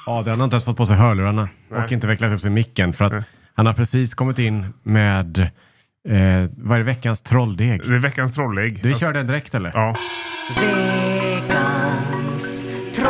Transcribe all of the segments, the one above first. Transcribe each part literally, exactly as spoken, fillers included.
Adrian har inte ens fått på sig hörlurarna Nej. och inte vecklat upp sig micken för att Nej. han har precis kommit in med eh, vad är det, veckans trolldeg? Det är veckans trolldeg. Du alltså, kör den direkt eller? Ja. Veckans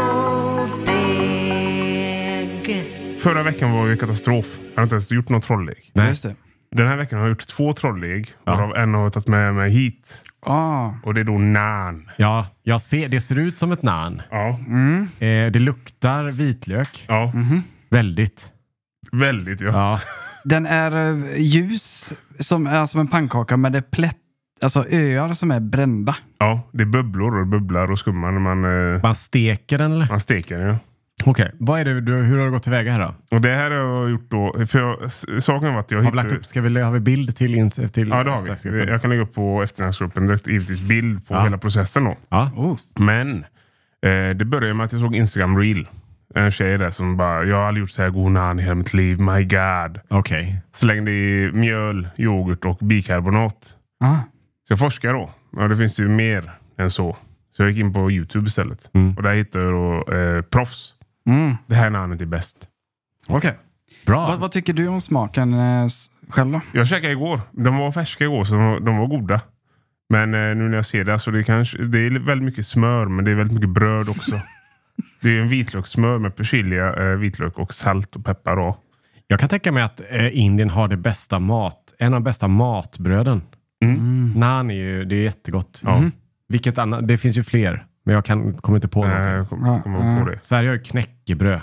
trolldeg. Förra veckan var det katastrof. Jag har inte ens gjort någon trolldeg. Nej, just det. Den här veckan har jag gjort två trolldeg. Ja. En har jag tagit med mig hit. Ah. Och det är då nan. Ja, jag ser, det ser ut som ett nan. Ja. Mm. Eh, det luktar vitlök. Ja. Mm-hmm. Väldigt. Väldigt, ja. ja. Den är uh, ljus som är som en pannkaka med det plätt, alltså öar som är brända. Ja, det är bubblor och bubblar och skummar när man... Uh, man steker den eller? Man steker den, ja. Okej, okay. Vad är det du, hur har du gått tillväga här då? Och det här har jag gjort då, för jag, saken var att jag har hittade... Lagt upp, ska vi, har vi bild till, in, till ja, det har vi. Jag kan lägga upp på efterhetsgruppen direkt, givetvis bild på ja. hela processen då. Ja. Oh. Men eh, det började med att jag såg Instagram Reel. En tjej där som bara, jag har aldrig gjort så här god nan i hela mitt liv, my god. Okej. Okay. Slängde i mjöl, yoghurt och bikarbonat. Ah. Så jag forskar då. Ja, det finns ju mer än så. Så jag gick in på YouTube istället. Mm. Och där hittade jag då eh, proffs. Mm. Det här namnet är bäst. Okej. Okay. Bra. Vad, vad tycker du om smaken eh, själv då? Jag käkade igår. De var färska igår så de var, de var goda. Men eh, nu när jag ser det så det, kanske, det är väldigt mycket smör men det är väldigt mycket bröd också. Det är en vitlökssmör med persilja, eh, vitlök och salt och peppar då. Jag kan tänka mig att eh, Indien har det bästa mat. En av de bästa matbröden. Mm. Mm. Naan är ju, det är jättegott. Ja. Mm. Vilket annat, det finns ju fler. Men jag kan, kommer inte på Nej, någonting. jag kommer kom ja, på det. Så här gör ju knäckebröd.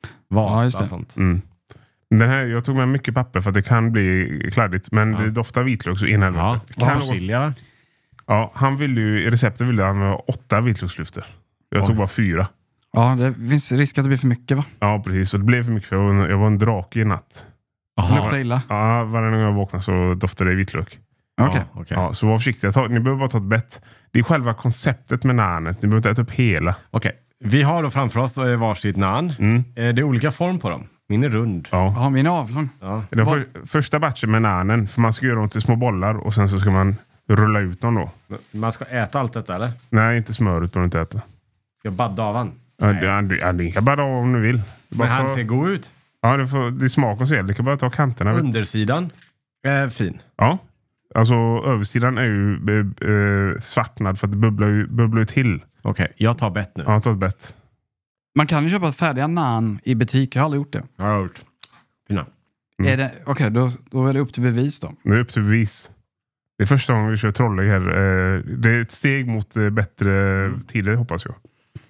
Vasa och sånt. Mm. Den här, jag tog med mycket papper för att det kan bli kladdigt. Men ja. det doftar vitlök så innan. Ja, kan persilja. Ja, han ville ju, i receptet ville han ha åtta vitlökslyfter. Jag Oj. tog bara fyra. Ja, det finns risk att det blir för mycket va? Ja, precis. Och det blev för mycket för jag var en, jag var en drake i natt. Det luktar illa. Ja, varje gång jag vaknade så doftade det vitlök. Okej. Okay. Ja, okay. Ja, så var försiktiga. Ta, ni behöver bara ta ett bett. Det är själva konceptet med nanet. Ni behöver inte äta upp hela. Okej. Okay. Vi har då framför oss varsitt nan. Mm. Det är olika form på dem. Min är rund. Ja, ja min är avlång. Ja. Den för, första batchen med nanen. För man ska göra dem till små bollar. Och sen så ska man rulla ut dem då. Man ska äta allt detta eller? Nej, inte smöret behöver inte äta. Jag badda av han. Ja, det, ja, det kan bara av om du vill. Bara Men han ta, ser god ut. Ja, det, får, det är smaken så. Det kan bara ta kanterna. Undersidan är fin. Ja. Alltså översidan är ju äh, svartnad för att det bubblar ju, bubblar ju till. Okej, okay, jag tar bett nu. Ja, ta ett bett. Man kan ju köpa färdiga nan i butik. Jag har aldrig gjort det. Jag har gjort. Fina. Mm. Är det, okej, okay, då, då är det upp till bevis då. Det är upp till bevis. Det är första gången vi kör trolldeg här. Det är ett steg mot bättre tider, hoppas jag.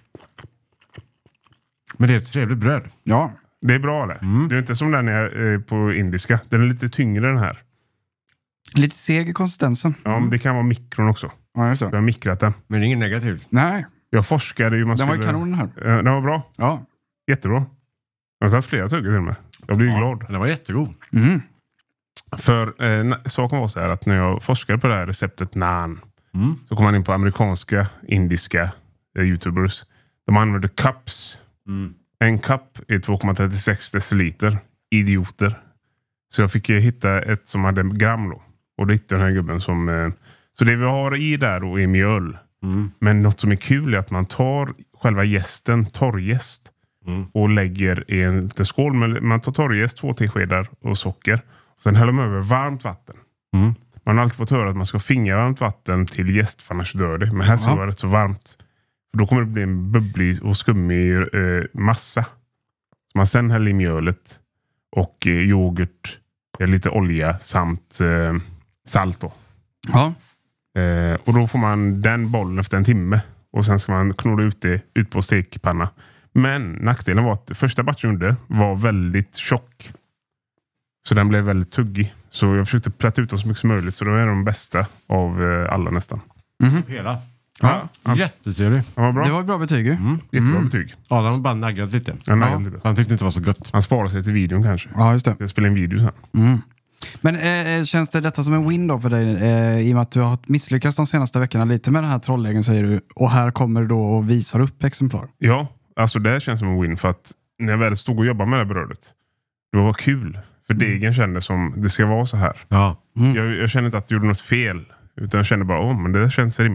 Men det är ett trevligt bröd. Ja. Det är bra, eller? Mm. Det är inte som den är på indiska. Den är lite tyngre den här. Lite seg i konsistensen. Ja, men det kan vara mikron också. Ja, just det. Jag har mikrat den. Men det är inget negativt. Nej. Jag forskade ju... Man den skulle... var ju kanon här. Den var bra. Ja. Jättebra. Jag har tagit flera tuggar till och med. Jag blir ja, glad. Den var jättegod. Mm. För eh, saken var så här att när jag forskade på det här receptet naan mm. så kom man in på amerikanska, indiska eh, YouTubers. De använder cups. Mm. En cup är två komma trettiosex deciliter. Idioter. Så jag fick eh, hitta ett som hade gram då. Och det hittade den här gubben som... Eh, så det vi har i där då är mjöl. Mm. Men något som är kul är att man tar själva jästen, torrjäst. Mm. Och lägger i en liten skål. Men man tar torrjäst, två teskedar och socker. Sen häller man över varmt vatten. Mm. Man har alltid fått höra att man ska finga varmt vatten till jäst för annars dör det. Men här ska det vara rätt så varmt. För då kommer det bli en bubblig och skummig eh, massa. Så man sen häller i mjölet och eh, yoghurt, eh, lite olja samt eh, salt då. Ja. Eh, och då får man den bollen efter en timme. Och sen ska man knåda ut det ut på stekpanna. Men nackdelen var att första batchen gjorde var väldigt tjock. Så den blev väldigt tuggig. Så jag försökte plätta ut dem så mycket som möjligt. Så det var de bästa av eh, alla nästan. Mm-hmm. Hela. Ja, ja. Jättetrevlig. Ja, var bra. Det var ett bra betyg. Mm. Jättebra mm. betyg. Ja, han har bara naggat lite. Ja, naggat lite. Han tyckte inte det var så gött. Han sparar sig till videon kanske. Ja, just det. Jag spelar en video sen. Mm. Men eh, känns det detta som en win då för dig? Eh, I och med att du har misslyckats de senaste veckorna lite med den här trolldegen säger du. Och här kommer du då och visar upp exemplar. Ja, alltså det känns som en win. För att när jag väl stod och jobbade med det här brödet. Det var kul. För degen kändes som det ska vara så här. Ja. Mm. Jag, jag kände inte att jag gjorde något fel. Utan jag kände bara, åh, men det känns rimligt.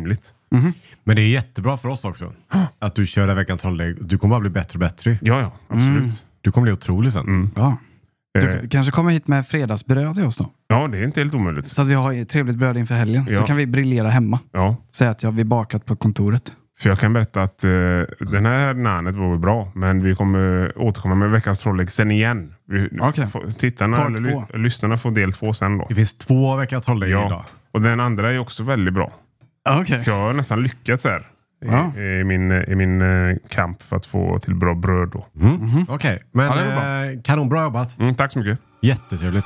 Mm-hmm. Men det är jättebra för oss också. Att du kör veckans trolldägg. Du kommer bara bli bättre och bättre. Ja, ja, absolut. Mm. Du kommer bli otrolig sen. Mm. Ja. Du Eh. kanske kommer hit med fredagsbröd till oss då? Ja, det är inte helt omöjligt. Så att vi har trevligt bröd inför helgen. Ja. Så kan vi briljera hemma. Ja, Säga att jag vi bakat på kontoret. för jag kan berätta att uh, den här nanet var bra. Men vi kommer återkomma med veckans trolldägg sen igen. Vi, Okej. f- tittarna Part eller två. ly- lyssnarna får del två sen då. Det finns två veckans trolldägg Ja. idag. Och den andra är också väldigt bra. Okej. Så jag har nästan lyckats här. Ja. I, i min, i min uh, kamp för att få till bra bröd då. Mm. Mm-hmm. Okej, okay. Men Ja, det är bra. eh, kanonbra jobbat. Mm, tack så mycket. Jättetrevligt.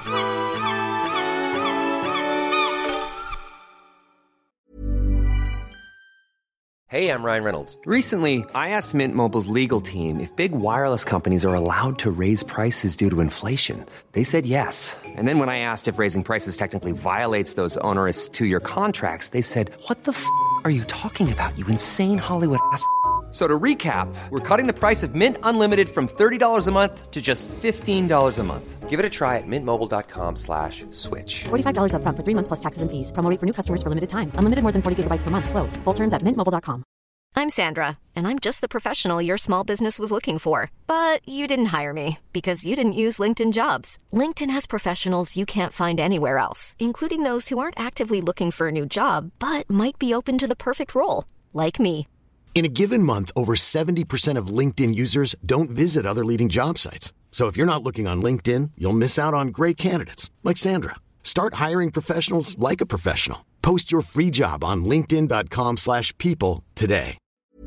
Hey, I'm Ryan Reynolds. Recently, I asked Mint Mobile's legal team if big wireless companies are allowed to raise prices due to inflation. They said yes. And then when I asked if raising prices technically violates those onerous two-year contracts, they said, "What the f*** are you talking about, you insane Hollywood ass?" So to recap, we're cutting the price of Mint Unlimited from thirty dollars a month to just fifteen dollars a month. Give it a try at mintmobile.com slash switch. forty-five dollars up front for three months plus taxes and fees. Promo rate for new customers for limited time. Unlimited more than forty gigabytes per month. Slows full terms at mint mobile dot com. I'm Sandra, and I'm just the professional your small business was looking for. But you didn't hire me because you didn't use LinkedIn Jobs. LinkedIn has professionals you can't find anywhere else, including those who aren't actively looking for a new job, but might be open to the perfect role, like me. In a given month, over seventy percent of LinkedIn users don't visit other leading job sites. So if you're not looking on LinkedIn, you'll miss out on great candidates like Sandra. Start hiring professionals like a professional. Post your free job on linkedin dot com slash people today.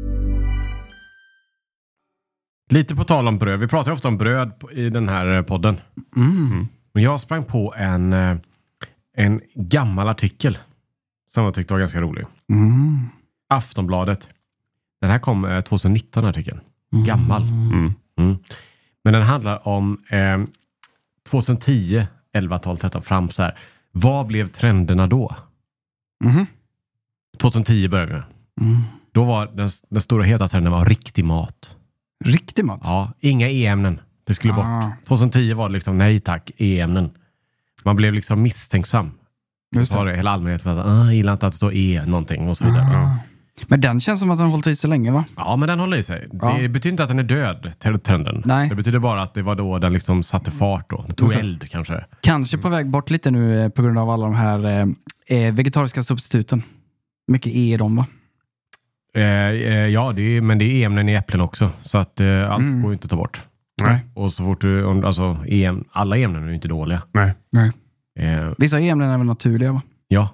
Lite på tal om bröd. Vi pratar ju ofta om bröd i den här podden. Mm. Men jag sprang på en, en gammal artikel som jag tyckte var ganska rolig. Mm. Aftonbladet. Den här kom tjugonitton, artikeln. Gammal. Mm. Mm. Men den handlar om eh, tjugohundratio, elva, tolv, tretton fram så här. Vad blev trenderna då? Mm. tjugohundratio började vi. Mm. Då var den, den stora heta trenden var riktig mat. Riktig mat? Ja, inga e-ämnen. Det skulle ah. bort. tjugohundratio var det liksom nej tack, e-ämnen. Man blev liksom misstänksam. Just det. Så var det hela allmänheten för att ah, jag gillar inte att det står e någonting och så vidare. Ah. Ja. Men den känns som att den har hållit i sig länge, va? Ja, men den håller i sig. Ja. Det betyder inte att den är död, trenden. Nej. Det betyder bara att det var då den liksom satte fart då. Det tog eld kanske. Kanske på väg bort lite nu eh, på grund av alla de här eh, vegetariska substituten. Mycket E i dem, va? Eh, eh, ja, det är, men det är ämnen i äpplen också. Så att eh, allt Mm. går ju inte att ta bort. Nej. Och så fort du, om- alltså, em, alla ämnen är ju inte dåliga. Nej. Nej. Eh, Vissa ämnen är väl naturliga, va? ja.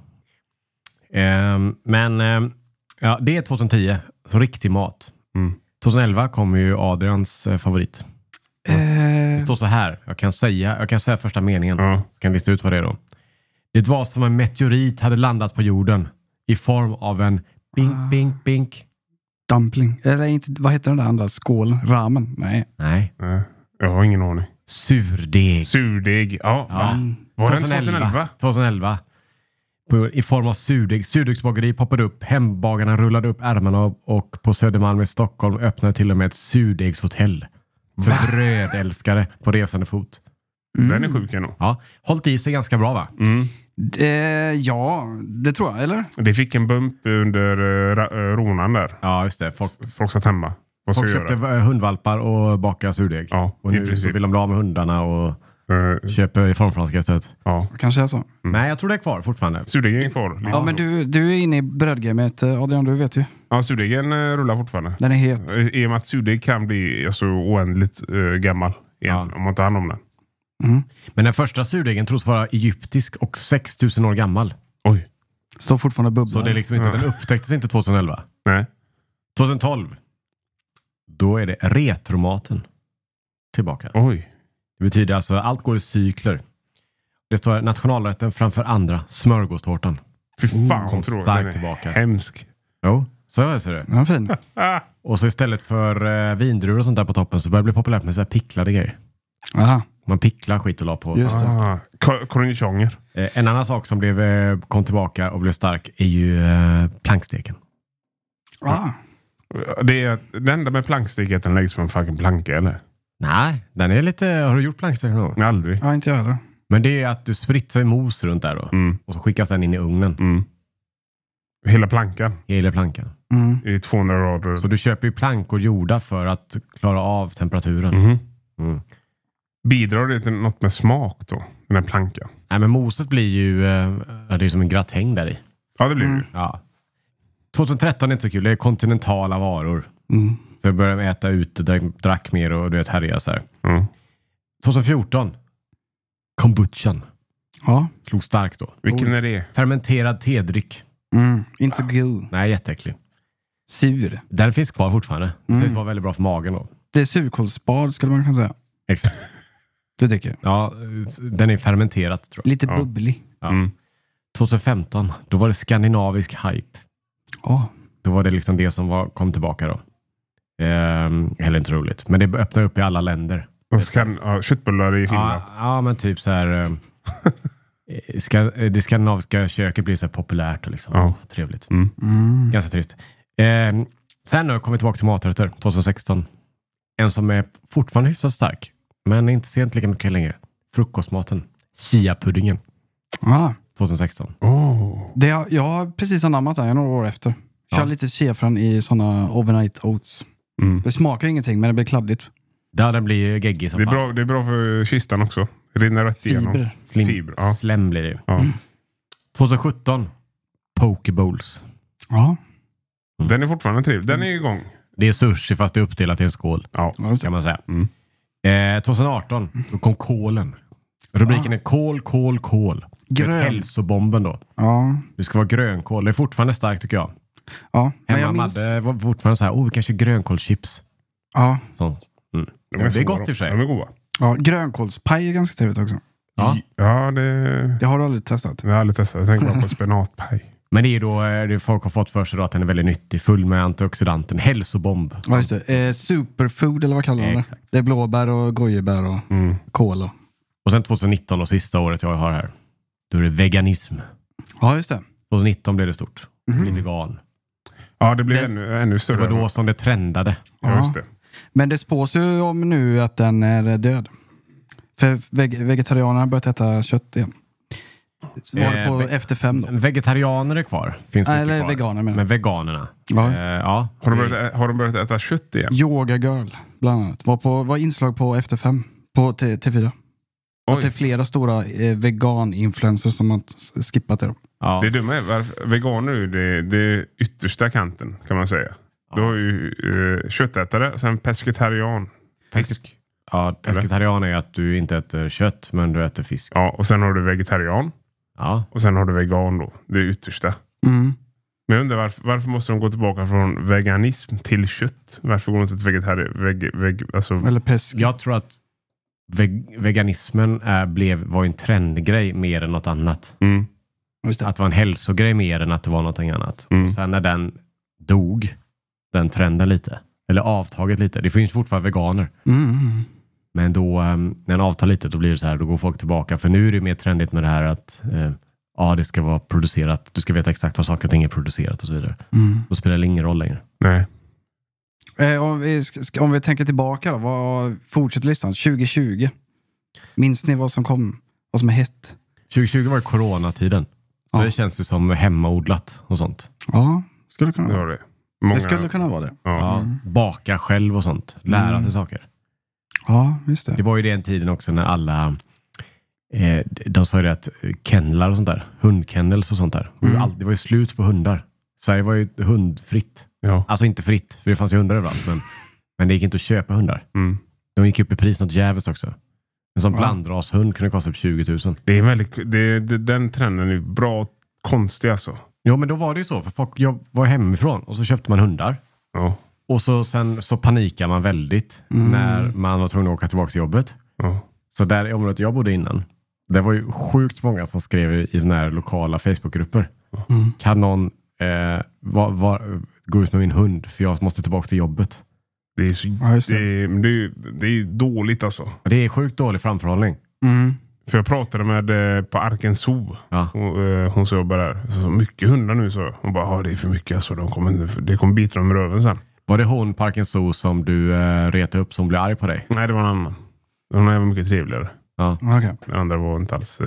Eh, men eh, ja, det är tjugohundratio. Så riktig mat. Mm. tjugoelva kommer ju Adrians eh, favorit. Eh, Det står så här. Jag kan säga, jag kan säga första meningen. Ja. Så kan jag lista ut vad det är då. Det var som en meteorit hade landat på jorden i form av en bink, bink, bink. dumpling. Eller inte, vad heter den där andra? Skål? Ramen? Nej. Nej. Nej. Jag har ingen aning. Surdeg. Surdeg. Ja. Ja. Va? Var den tjugoelva? tjugoelva. På, I form av surdeg. Surdegsbageri poppade upp. Hembagarna rullade upp ärmarna och, och på Södermalm i Stockholm öppnade till och med ett surdegshotell. För brödälskare på resande fot. Den är sjuk ändå. Ja, hållit i sig ganska bra, va? Mm. Eh, ja, det tror jag, eller? Det fick en bump under uh, ra- uh, ronan där. Ja, just det. Folk, Folk satt hemma. Vad ska folk vi köpte göra? eh, hundvalpar och bakade surdeg. Ja, och i nu så princip. vill de bli av med hundarna och Uh, köper i formfranska istället. ja. Kanske är så. Nej, jag tror det är kvar fortfarande. Surdegen är kvar. Lite Ja, så. men du, du är inne i brödgamet, Adrian, du vet ju. Ja, surdegen uh, rullar fortfarande. Den är het. Uh, I och med att surdeg kan bli alltså, oändligt uh, gammal igen, Ja. om man tar hand om den. Mm. Men den första surdegen tros vara egyptisk och sex tusen år gammal. Oj. Står fortfarande bubblar. Så det är liksom inte, Ja. den upptäcktes inte tjugoelva. Nej. tjugotolv. Då är det retromaten tillbaka. Oj. Det betyder alltså att allt går i cykler. Det står nationalrätten framför andra. Smörgåstårtan. Fy fan, kom tror jag. starkt Den är tillbaka. Hemsk. Jo, så är det. Ja, fin. Och så istället för eh, vindruvor och sånt där på toppen så börjar det bli populärt med så här picklade grejer. Aha. Man picklar skit och la på. Just det. Ah, ko- cornichoner. Eh, en annan sak som blev, eh, kom tillbaka och blev stark är ju eh, planksteken. Ah. Det är det enda med plankstek att den läggs på en fucking planka, eller? Nej, den är lite... Har du gjort plankstek någon gång? Aldrig. Ja, inte jag heller. Men det är att du spritsar mos runt där då. Mm. Och så skickas den in i ugnen. Mm. Hela plankan. Hela plankan. Mm. I tvåhundra rader. Så du köper ju plankor gjorda för att klara av temperaturen. Mm. Mm. Bidrar det till något med smak då? Den här plankan. Nej, men moset blir ju eh, det är som en gratäng där i. Ja, det blir det. Ja. tjugohundratretton är inte så kul. Det är kontinentala varor. Mm. Så jag började äta ute, drack mer och du vet, härja så här. Mm. tjugohundrafjorton. Kombuchan. Ja. Slog starkt då. Vilken är det? Fermenterad tedryck. Mm. Inte så god. Nej, jätteäcklig. Sur. Den finns kvar fortfarande. Det Mm. sägs vara väldigt bra för magen då. Det är surkålsspad skulle man kunna säga. Exakt. Du tycker? Ja, den är fermenterad tror jag. Lite Ja. bubblig. Ja. Mm. tjugohundrafemton, då var det skandinavisk hype. Ja. Då var det liksom det som var, kom tillbaka då. Ehm, heller inte roligt. Men det öppnar upp i alla länder. Och skan- ja, köttbullar i Finland. Ja, ja, men typ så här... ehm, ska, det skandinaviska köket blir så här populärt och liksom Ja. trevligt. Mm. Mm. Ganska trist. Ehm, sen har jag kommit tillbaka till maträtter, tjugohundrasexton. En som är fortfarande hyfsat stark. Men inte sent lika mycket längre. Frukostmaten. Chia-puddingen. Ja. tjugohundrasexton. Oh. Det har, jag har precis anammat den, jag är några år efter. Kör Ja. lite chiafrön i såna overnight oats. Mm. Det smakar ingenting, men det blir kladdigt. Där den blir geggig som Det, är fan. bra, det är bra för kistan också. Rinner rätt igenom. Fiber. Slim, Fiber, ja. Slem blir det ju. Ja. tjugohundrasjutton. Pokebowls. Ja. Den är fortfarande trevlig. Den är igång. Det är sushi fast det är uppdelat i en skål. Ja. Ja, just det. Kan man säga. Mm. Eh, tjugohundraarton. Då kom kolen. Rubriken är kol, kol, kol. Grön. Grön. Hälsobomben då. Ja. Det ska vara grönkål. Det är fortfarande starkt tycker jag. Ja. Men jag Hemma minns... hade var fortfarande så här, oh, kanske grönkålschips. Ja. Så. Mm. De Ja, det är så gott bra. i och för sig. De är goda. Ja, grönkålspaj är ganska trevligt också. Ja. Ja, det, Det har du aldrig testat. det har jag aldrig testat. Jag tänker bara på spenatpaj. Men det är ju då eh, det folk har fått för sig då att den är väldigt nyttig. Full med antioxidanten. Hälsobomb. Ja, just det. Eh, superfood, eller vad kallar man det? Exakt. Det är blåbär och gojibär och Mm. kål. Och... Och sen tjugonitton och sista året jag har här. Då är det veganism. Ja, just det. tjugonitton blev det stort. Mhm. Bli vegan. Ja, det blir Det- ännu, ännu Det större. var då som det trendade. Ja, just det. Men det spås ju om nu att den är död. För veg- vegetarianerna har börjat äta kött igen. Var det Eh, på ve- efter fem då? Vegetarianer är kvar. Finns Nej, mycket eller kvar. veganer menar jag. Men veganerna. Ja. Eh, ja. Har de, börjat, ä- har de börjat äta kött igen? Yoga Girl, bland annat. Var, på, var inslag på efter fem. På T- TV4. Att det är Oj. flera stora eh, vegan-influencers som har t- skippat det. Då. Ja. Det dumma är varför, veganer är ju det, det yttersta kanten kan man säga. Du har ju eh, köttätare och sen pescetarian. Fisk. Ja, pescetarian är att du inte äter kött men du äter fisk. Ja, och sen har du vegetarian. Ja. Och sen har du vegan då. Det är yttersta. Mm. Men jag undrar varför, varför måste de gå tillbaka från veganism till kött? Varför går de inte till vegetarian? Veg, veg, alltså, Eller pesk. Jag tror att veg- veganismen är, blev, var en trendgrej mer än något annat. mm, Just det. Att det var en hälsogrej mer än att det var någonting annat. Mm. Och sen när den dog, den trenden lite. Eller avtaget lite. Det finns fortfarande veganer. Mm, mm. Men då, um, när den avtar lite, då blir det så här, då går folk tillbaka. För nu är det mer trendigt med det här att eh, ja, det ska vara producerat. Du ska veta exakt vad saker och ting är producerat och så vidare. Mm. Då spelar det ingen roll längre. nej. Eh, om, vi, sk- om vi tänker tillbaka då, vad fortsätter listan? tjugo tjugo. Minns ni vad som kom? Vad som är hett? tjugo tjugo var ju coronatiden. Så Ja. det känns ju som hemmaodlat och sånt. Ja, skulle kunna Det vara. var det. Många, Det skulle kunna vara det. ja. Ja, baka själv och sånt. Lära Mm. sig saker. Ja, just det. Det var ju den tiden också när alla eh, de sa ju det att kennlar och sånt där, hundkennels och sånt där. Det var ju Mm. all- det var ju slut på hundar. Sverige var ju hundfritt. Ja. Alltså inte fritt, för det fanns ju hundar överallt. Men, men det gick inte att köpa hundar. Mm. De gick upp i pris något jävligt också. En sån Ja. blandrashund kunde kosta upp tjugo tusen. Det är väldigt, det, det, den trenden är bra konstig alltså. Ja, men då var det ju så. För folk, jag var hemifrån och så köpte man hundar. Ja. Och så sen så panikar man väldigt Mm. när man var tvungen att åka tillbaka till jobbet. Ja. Så där i området jag bodde innan, det var ju sjukt många som skrev i såna här lokala Facebookgrupper. Mm. Kan någon eh, var, var, gå ut med min hund för jag måste tillbaka till jobbet? Det är så, Ja, just det. det, är, men det, är, det är dåligt alltså. Och det är sjukt dålig framförhållning. Mm. För jag pratade med eh, på Arken Zoo. Ja. Hon, eh, hon som jobbar där. Så, så mycket hundar nu så. Hon bara, ja det är för mycket alltså. De kommer, det kommer bita dem i röven sen. Var det hon, Parken Zoo, som du eh, retade upp som blev arg på dig? Nej, det var en annan. Hon är mycket trevligare. Ja. Okej. Den andra var inte alls... Eh,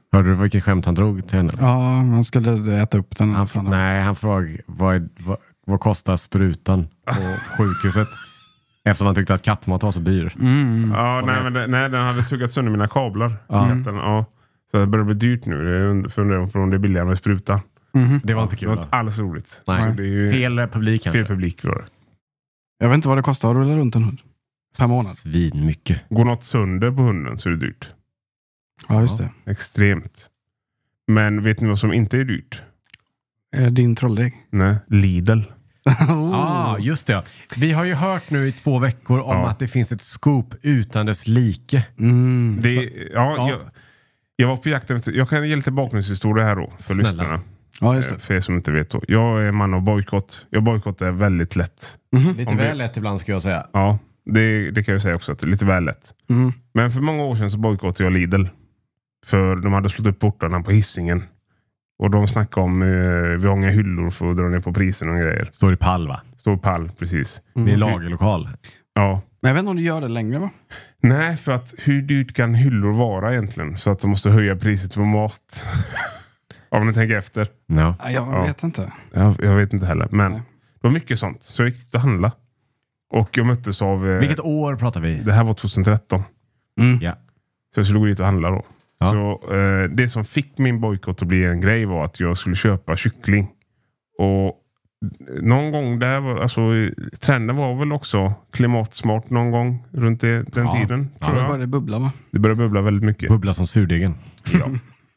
Hörde du vilket skämt han drog till henne? Ja, han skulle äta upp den. Han, nej, han frågade vad, är, vad, vad kostar sprutan på sjukhuset? Eftersom han tyckte att kattmat var så dyr. Mm. Ja, nej, men det, nej, den hade tuggat sönder mina kablar. Mm. Den, ja. Så det börjar bli dyrt nu. Jag funderar på om det är billigare med spruta. Mm. Det var inte kul. Det var inte alls roligt. Nej. Så det är ju fel publik kanske. Fel publik var det. Jag vet inte vad det kostar att rulla runt en hund. Per månad. Svin mycket. Går något sönder på hunden så är det dyrt. Ja, just det. Extremt. Men vet ni vad som inte är dyrt? Är din trolldägg? Nej, Lidl. oh. ah, just det. Vi har ju hört nu i två veckor om ja. att det finns ett scoop utan dess like. Mm. Det, så, ja, ja. Jag, jag var på jakt efter, jag kan ge lite bakgrundshistoria här då för Snälla. lyssnarna. Ja, just det. För er som inte vet då. Jag är man av bojkott. Jag bojkottar väldigt lätt. Mm-hmm. Lite Om väl det, lätt ibland ska jag säga. Ja, det, det kan jag säga också att det är lite väl lätt. Mm. Men för många år sedan så bojkottade jag Lidl. För de hade slått upp portarna på Hisingen. Och de snackade om eh, vi har inga hyllor för att dra ner på prisen och grejer. Står i pall, va? Står i pall, precis. Mm. Det är lagerlokal. Ja. Men jag vet inte om du gör det längre, va? Nej, för att hur dyrt kan hyllor vara egentligen? Så att de måste höja priset på mat. Om ni tänker efter. No. Ja, jag Ja. vet inte. Jag, jag vet inte heller. Men Nej. det var mycket sånt. Så jag gick dit och handla. Och jag möttes av... Eh, Vilket år pratar vi? Det här var tjugohundratretton. Mm. Ja. Så jag skulle gå dit och handla då. Ja. Så eh, det som fick min bojkott att bli en grej var att jag skulle köpa kyckling. Och någon gång där var, alltså trenden var väl också klimatsmart någon gång runt det, den Ja. tiden. Ja, Tror Det jag. började bubbla, va? Det började bubbla väldigt mycket. Bubbla som surdegen. Ja.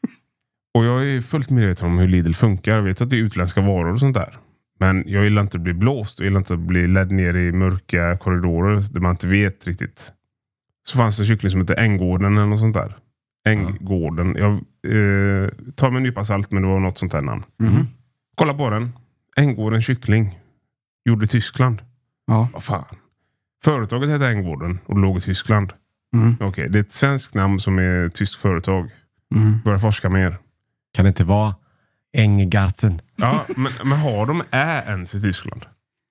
Och jag är fullt medveten om hur Lidl funkar. Jag vet att det är utländska varor och sånt där. Men jag gillar inte att bli blåst. Jag gillar inte att bli ledd ner i mörka korridorer där man inte vet riktigt. Så fanns det en kyckling som heter Änggården eller något sånt där. Änggården. Jag eh, tar med en nypa salt, men det var något sånt där namn. Mm. Kolla på den. Änggården kyckling. Gjorde i Tyskland. Ja. Vad fan. Företaget heter Änggården och låg i Tyskland. Mm. Okej, okay, det är ett svenskt namn som är ett tyskt företag. Mm. Börja forska mer. Kan det inte vara Ängegarten? Ja, men, men har de ä ens i Tyskland?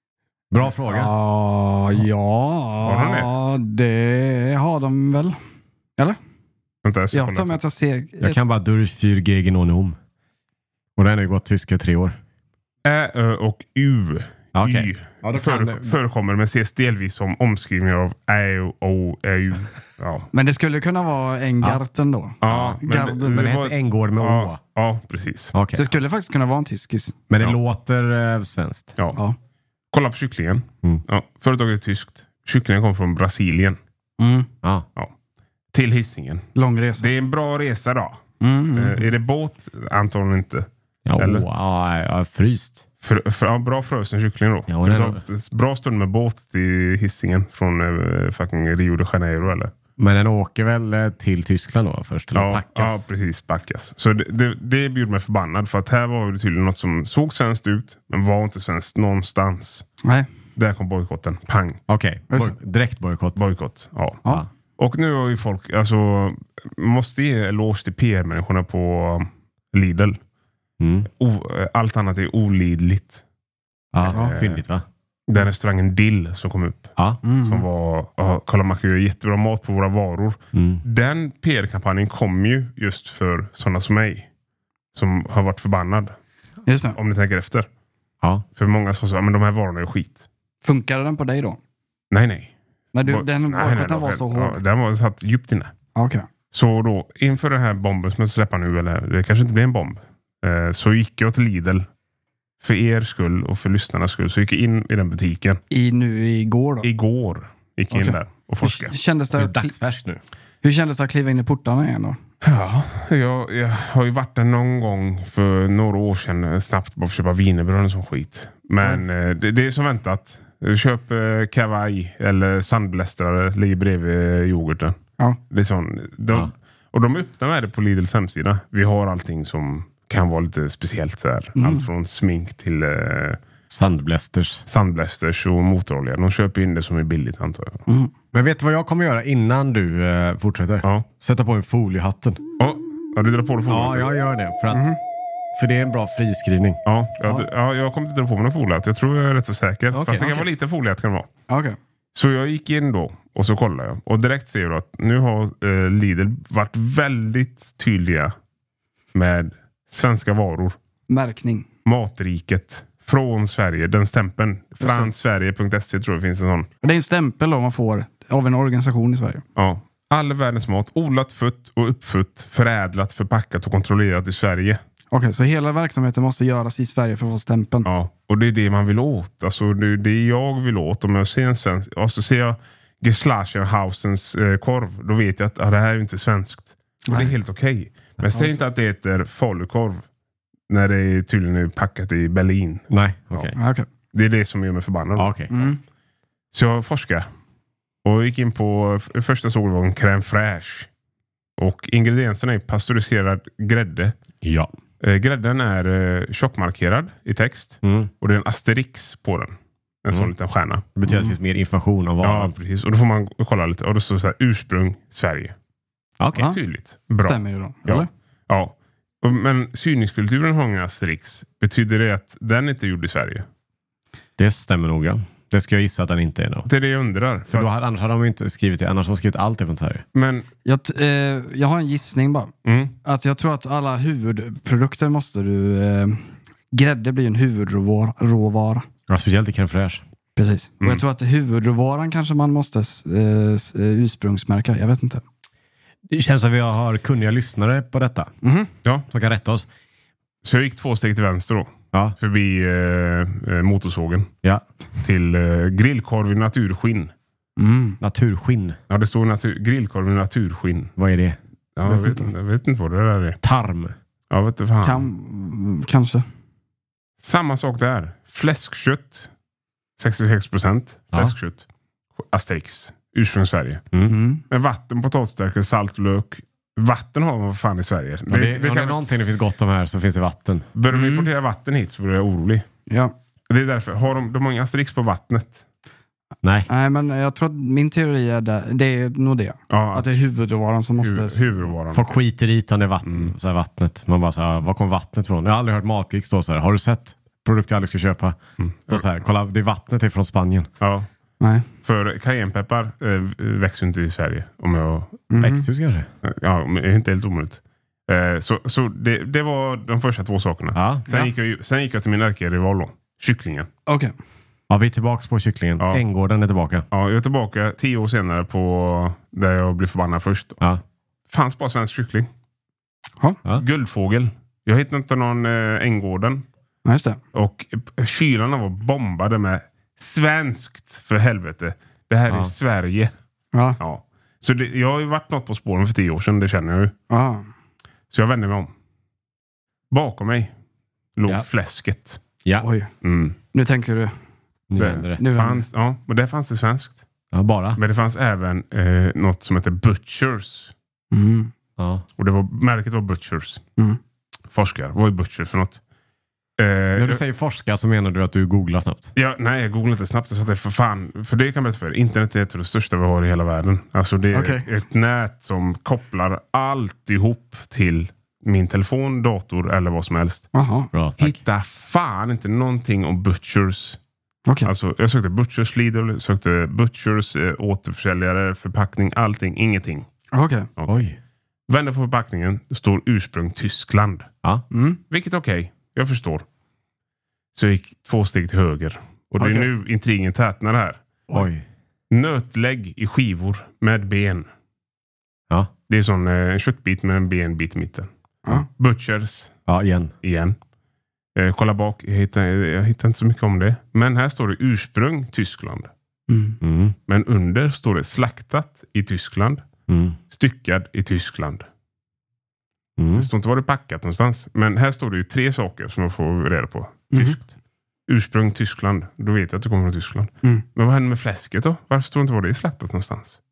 Bra fråga. Ja, ja. Har de det har de väl. Eller? Vänta, jag ska Jag kolla för mig att jag ser... Jag kan bara Durchfyr gegen onom. Och den har ju gått tyska i tre år. Ä, ö och u. Ja, okej. Y. Ja, då kan Före, det- förekommer men ses delvis som omskrivningar av ä, o, ä, u. Ja, Men det skulle kunna vara Ängarten då. ja Garden. Men det var- heter Änggård med ja, å. ja, precis. Okej. Så det skulle faktiskt kunna vara en tyskis. Men det Ja. låter eh, svenskt. Ja. Ja. Kolla på kycklingen. Mm. Ja, företaget är tyskt. Kycklingen kom från Brasilien Mm. Ja. till Hisingen. Lång resa. Det är en bra resa då. Mm. Eh, är det båt? Antagligen inte. Ja, Eller? ja, ja, fryst. För, för, ja, bra frösen kyckling då. Ja, det det tar är ett bra stund med båt till Hisingen från eh, fucking Rio de Janeiro eller? Men den åker väl eh, till Tyskland då först? Eller Ja, packas? ja, precis. Packas. Så det, det, det bjuder mig förbannad. För att här var det tydligen något som såg svenskt ut. Men var inte svenskt någonstans. Nej. Där kom bojkotten. Pang. Okej, Är det Boj- direkt bojkott. Bojkott. Ja. Ja. Och nu har ju folk, alltså, måste ge eloge till P R-människorna på Lidl. Mm. O, allt annat är olidligt. Ja, Eh, fyndigt va? Den restaurangen Dill som kom upp. Ja. Som var, ja, kolla man kan göra jättebra mat på våra varor. Mm. Den P R-kampanjen kom ju just för sådana som mig. Som har varit förbannad. Just det. Om ni tänker efter. Ja. För många som sa, men de här varorna är skit. Funkade den på dig då? Nej, nej. När du, Bo- den nej, nej, bojkotten var de- så ja, hård? den var satt djupt inne. Okej. Så då, inför den här bomben som jag släpper nu, eller det kanske inte blir en bomb. Eh, så gick jag till Lidl. För er skull och för lyssnarnas skull. Så gick jag in i den butiken. I nu igår då? Igår gick jag in Okej. där och forskade. Hur kändes Så det är det, dagsfärskt nu. hur kändes det att kliva in i portarna igen då? Ja, jag, jag har ju varit där någon gång för några år sedan. eh, Snabbt bara för att köpa wienerbröd och sån skit. Men eh, det, det är som väntat. Köp eh, kavaj eller sandblästrare. Ligger bredvid yoghurten. Ja. Det är sån, de, Ja. Och de öppnar med det på Lidls hemsida. Vi har allting som kan vara lite speciellt så här. Allt från smink till eh, Sandblästers. sandblästers och motorolja. De köper in det som är billigt antar jag. Men vet du vad jag kommer göra innan du eh, fortsätter? Ja. Sätta på en foliehatten. Ja, ja, du drar på det Ja, foliet. jag gör det. För att för det är en bra friskrivning. Ja, jag, ja, jag kommer inte dra på mig någon foliat. Jag tror jag är rätt så säker. Okej, Fast det kan okej. vara lite foliat kan det vara. Okej. Så jag gick in då och så kollade jag. Och direkt ser du att nu har eh, Lidl varit väldigt tydliga med svenska varor. Märkning. Matriket. Från Sverige. Den stämpeln. fransverige punkt se tror jag finns en sån. Det är en stämpel då man får av en organisation i Sverige. Ja. All världens mat. Odlat, fött och uppfött. Förädlat, förpackat och kontrollerat i Sverige. Okej, okay, så hela verksamheten måste göras i Sverige för att få stämpeln. Ja, och det är det man vill åt. Alltså det är det jag vill åt. Om jag ser en svensk... Och så ser jag Geslaschenhausens eh, korv. Då vet jag att ah, det här är inte svenskt. Och Nej. Det är helt okej. Okay. Men ja, säg inte att det heter falukorv. När det är tydligen packat i Berlin. Nej, okej. Okay. Okay. Det är det som gör mig förbannad. Ja, okay. mm. Så jag forskade. Och gick in på... Första såg det var en crème fraîche. Och ingredienserna är pastöriserad grädde. Ja. Eh, grädden är eh, tjockmarkerad i text. Mm. Och det är en asterix på den. En sån mm. liten stjärna. Det betyder att det finns mer information om varan. Ja, precis. Och då får man kolla lite. Och det står så här, ursprung Sverige. Okej. Okay. Tydligt. Bra. Stämmer ju då. Ja. Eller? Ja. Och, men syningskulturen har ingen asterix. Betyder det att den inte är gjord i Sverige? Det stämmer nog, ja. Det ska jag gissa att den inte är då. Det är det jag undrar. För, för då hade, annars hade de inte skrivit det. Annars har de skrivit allt från Sverige. Men... Jag, eh, jag har en gissning bara. Mm. Att jag tror att alla huvudprodukter måste du... Eh, grädde blir en huvudråvara. Ja, speciellt i crème fraîche. Precis. Mm. Och jag tror att huvudråvaran kanske man måste eh, ursprungsmärka. Jag vet inte. Det känns som att vi har kunniga lyssnare på detta. Mm-hmm. Ja. Som kan rätta oss. Så jag gick två steg till vänster då. Ja. Förbi eh, eh, motorsågen. Ja. Till eh, grillkorv i naturskinn. Mm. Naturskinn. Ja, det står natur- grillkorv i naturskinn. Vad är det? Ja, jag, vet inte. jag vet inte vad det där är. Tarm. Ja, vet du fan. Kan, kanske. Samma sak där. Fläskkött. sextiosex procent fläskkött. Ja. Asterix. Ursprung Sverige. Mm. Mm. Med vatten, potatisstärkelse, salt, lök. Vatten har man fan i Sverige. Ja, det, det, det, om det är någonting det finns gott om här så finns det vatten. Börjar de Mm. importera vatten hit så blir jag orolig. Ja. Det är därför. Har de, de har inga asterix på vattnet? Nej. Nej, men jag tror att min teori är där, det är nog det. Ja, att det är huvudråvaran som måste... Hu- huvudråvaran. Folk skiter i det vatten, Mm. så här vattnet. Man bara så här, var kommer vattnet ifrån? Jag har aldrig hört Matgeek stå så här. Har du sett produkter jag aldrig ska köpa? Mm. Så, så här, kolla, det är vattnet är från Spanien. Ja. Nej. För cayennepeppar eh, växer inte i Sverige. Om jag... Mm. Växthus kanske? Ja, men det är inte helt omöjligt. Eh, så så det, det var de första två sakerna. Ja. Sen, Ja. gick jag, ju- sen gick jag till min ärkerival då. Kycklingen. Okej. Ja, vi är tillbaka på kycklingen. Ja. Änggården är tillbaka. Ja, jag är tillbaka tio år senare på där jag blev förbannad först. Då. Ja. Fanns bara svensk kyckling. Ja. Ja. Guldfågel. Jag hittade inte någon eh, Änggården. Ja, just det. Och eh, kylarna var bombade med svenskt, för helvete. Det här Ja. är Sverige. Ja. Ja. Så det, jag har ju varit något på spåren för tio år sedan, det känner jag ju. Ja. Så jag vände mig om. Bakom mig låg Ja. fläsket. Ja, Oj. Mm. Nu tänker du. nu Det- händer det. Nu Fanns, ja, men det fanns det svenskt. Ja, bara. Men det fanns även eh, något som heter Butchers. Mm. Ja. Och det var, märket var Butchers. Mm. Forskar. Vad är Butchers för något? Eh, När du säger forska så menar du att du googlar snabbt. Ja, nej, jag googlade inte snabbt. Så att det för fan, för det kan jag berätta för er. Internet är ett av det största vi har i hela världen. Alltså det är Okej. ett nät som kopplar allt ihop till min telefon, dator eller vad som helst. Jaha. Bra, tack. Hitta fan inte någonting om Butchers. Okej. Alltså, jag sökte Butchers Lidl, sökte Butchers eh, återförsäljare, förpackning, allting, ingenting. Okej. Oj. Vänder på förpackningen, det står ursprung Tyskland. Ja. Mm. Vilket är okej, jag förstår. Så jag gick två steg till höger. Och det är Okej. nu intrigen tätnar här. Oj. Nötlägg i skivor med ben. Ja. Det är sån eh, en köttbit med en benbit i mitten. Ja. Butchers Ja, igen. igen. Eh, kolla bak, jag hittar, jag hittar inte så mycket om det. Men här står det ursprung Tyskland. Mm. Mm. Men under står det slaktat i Tyskland. Mm. Styckad i Tyskland. Mm. Det står inte var det är packat någonstans. Men här står det ju tre saker som jag får reda på. Mhm. Tyskt. Ursprung Tyskland. Då vet jag att det kommer från Tyskland. Mm. Men vad händer med fläsket då? Varför står det inte var det är slaktat någonstans?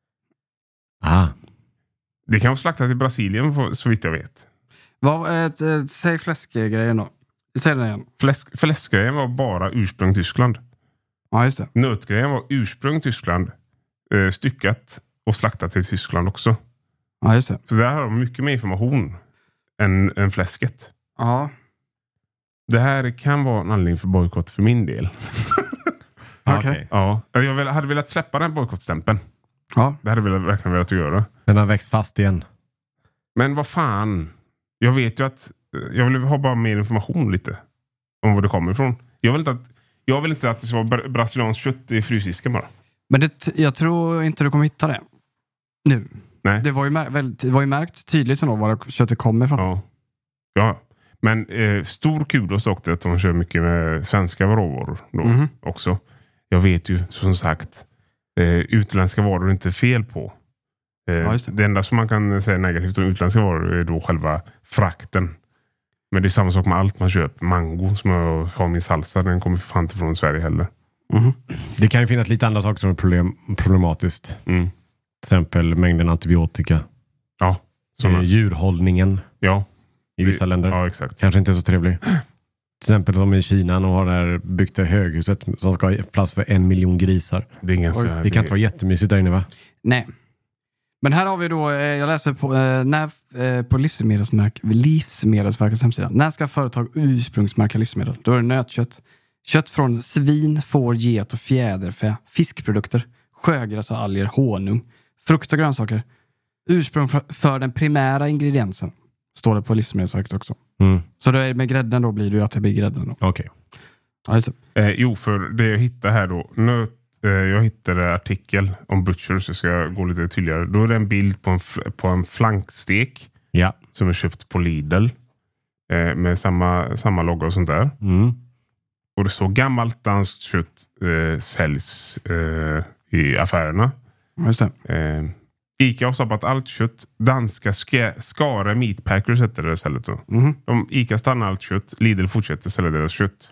Ah. Det kan vara slaktat i Brasilien för- så vitt jag vet. Vad, ett, ett, säg fläskgrejen då. Säg den igen. Fläsk, fläskgrejen var bara ursprung Tyskland. Ja, just det. Nötgrejen var ursprung Tyskland. Eh, styckat och slaktat i Tyskland också. Ja, just det. Så där har de mycket mer information än, än fläsket. Ja. Det här kan vara en anledning för bojkott för min del. Ja, Okej. okej. Ja, jag väl- hade velat släppa den bojkottstämpeln. Ja. Det hade jag velat- verkligen velat göra. Den har växt fast igen. Men vad fan. Jag vet ju att jag vill ha bara mer information lite om var det kommer ifrån. Jag vill inte att, jag vill inte att det ska vara bra- brasilianskt kött i frysdisken bara. Men det, jag tror inte du kommer hitta det nu. Nej. Det var ju, mär, väldigt, det var ju märkt tydligt ändå var köttet kommer ifrån. Ja. Ja. Men eh, stor kudos dock att de kör mycket med svenska råvaror då Mhm. också. Jag vet ju som sagt eh, utländska varor är inte fel på. Eh, Ja, just det. det enda som man kan säga negativt om utländska varor är då själva frakten. Men det är samma sak med allt man köper. Mango som jag har min salsa, den kommer för fan inte från Sverige heller. Det kan ju finnas lite andra saker som är problem, problematiskt. Mm. Till exempel mängden antibiotika. Ja, Eh, såna. djurhållningen Ja. i vissa länder. Ja, exakt. Kanske inte är så trevlig. Till exempel som i Kina och har det här byggt det höghuset som ska ha plats för en miljon grisar. Det är ingen så här, Det kan inte vara jättemysigt där inne, va? Nej. Men här har vi då, eh, jag läser på, eh, när, eh, på livsmedelsmärk, Livsmedelsverkets hemsida. När ska företag ursprungsmärka livsmedel? Då är det nötkött. Kött från svin, får, get och fjäderfä. Fiskprodukter. Sjögräs och alger. Honung. Frukt och grönsaker. Ursprung för, för den primära ingrediensen. Står det på Livsmedelsverket också. Mm. Så då är det med grädden då blir det ju att det blir grädden då. Okej. Ja, just det. Eh, jo, för det jag hittade här då. Nöt, eh, jag hittade en artikel om butchers, så ska jag gå lite tydligare. Då är det en bild på en, fl- på en flankstek Ja. som är köpt på Lidl. Eh, med samma, samma logga och sånt där. Mm. Och det står gammalt danskt kött eh, säljs eh, i affärerna. Ja, just det. Eh, Ica har stoppat allt kött. Danska ska, Skara Meatpackers heter det istället då. Mhm. De, Ica stannar allt kött. Lidl fortsätter sälja deras kött.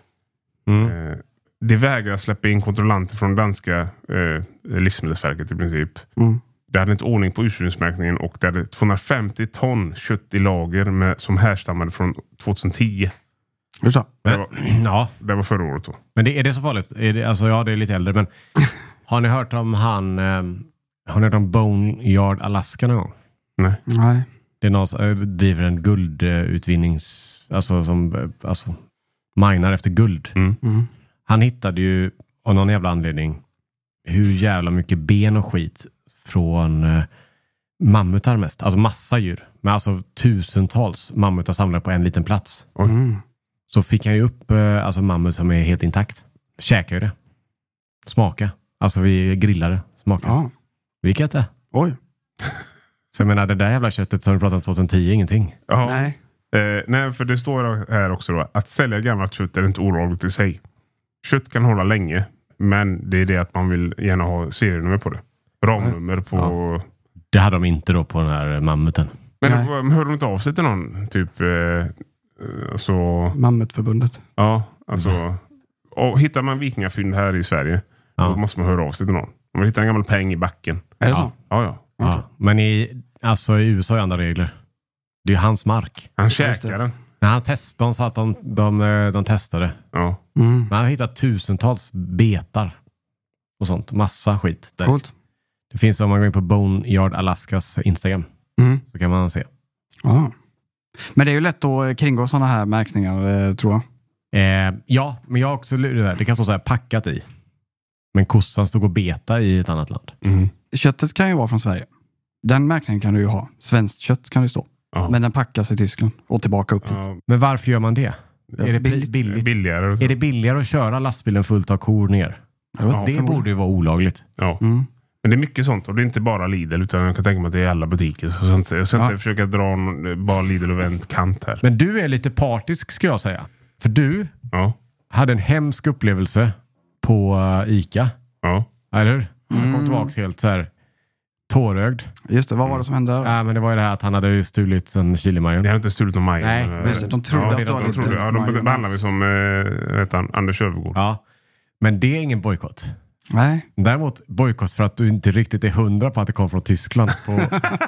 Mm. Eh, det vägrar släppa in kontrollanter från danska eh, livsmedelsverket i princip. Mm. Det hade inte ordning på ursprungsmärkningen och det hade tvåhundrafemtio ton kött i lager med, som härstammade från tjugohundratio. Just det. Det var, Ja, det var förra året då. men det, är det så farligt? Är det, alltså, ja, det är lite äldre, men har ni hört om han... Eh, har ni hört om Boneyard Alaska någon gång? Nej. Nej. Det är någon som eh, driver en guldutvinnings... Alltså som... eh, Alltså, minar efter guld. Mm. Mm. Han hittade ju av någon jävla anledning hur jävla mycket ben och skit från eh, mammutar mest. Alltså massa djur. Men alltså tusentals mammutar samlade på en liten plats. Mm. Så fick han ju upp eh, alltså mammut som är helt intakt. Käkar ju det. Smaka. Alltså vi grillade. Smaka. Ja. Vilket är. Oj. Så jag menar det där jävla köttet som vi pratade om tjugohundratio, ingenting. Ja. Nej. Eh, nej, för det står här också då. Att sälja gammalt kött är inte olagligt i sig. Kött kan hålla länge. Men det är det att man vill gärna ha serienummer på det. Ramnummer på... Ja. Det hade de inte då på den här mammuten. Men Nej. hör, hör de inte av sig till någon? Typ... Eh, alltså... Mammutförbundet. Ja, alltså... Och hittar man vikingafynd här i Sverige, Ja. då måste man höra av sig till någon. Om man hittar en gammal peng i backen. Är det Ja. så? Ja, ja. Ja. Men i, alltså, i U S A är andra regler. Det är ju hans mark. Han Just käkar det. den. När han testade, de sa att de, de, eh, de testade. Ja. Mm. Men han har hittat tusentals betar. Och sånt. Massa skit. Där. Coolt. Det finns om man går in på Boneyard Alaskas Instagram. Mm. Så kan man se. Ja. Men det är ju lätt att kringgå sådana här märkningar, eh, tror jag. Eh, ja, men jag har också lurat där. Det kan stå så här packat i. Men kossan stod och beta i ett annat land. Mm. Köttet kan ju vara från Sverige. Den märkningen kan du ju ha. Svenskt kött kan det stå. Ja. Men den packas i Tyskland och tillbaka upp hit. Ja, Men varför gör man det? Ja, är det billigt. billigt? billigt? billigare. och så. Är det billigare att köra lastbilen fullt av kor ner? Jag vet Ja, inte, Det förmodligen. borde ju vara olagligt. Ja. Mm. Men det är mycket sånt. Och det är inte bara Lidl, utan jag kan tänka mig att det är alla butiker. Så jag ska inte, jag ska Ja. inte försöka dra någon, bara Lidl över en kant här. Men du är lite partisk, ska jag säga. För du Ja. hade en hemsk upplevelse på uh, Ica. Ja. Eller hur? Han Mm. kom tillbaka helt så här tårögd. Just det, vad var det som hände där? Ja, men det var ju det här att han hade ju stulit en chilimajon. Det har inte stulit någon maj. Nej, men, Just det, de trodde ja, att det det var de lite trodde, ja, de majonnäs. behandlar vi som eh, vet han, Anders Öfvergård. Ja. Men det är ingen bojkott. Nej. Däremot bojkott för att du inte riktigt är hundra på att det kom från Tyskland på,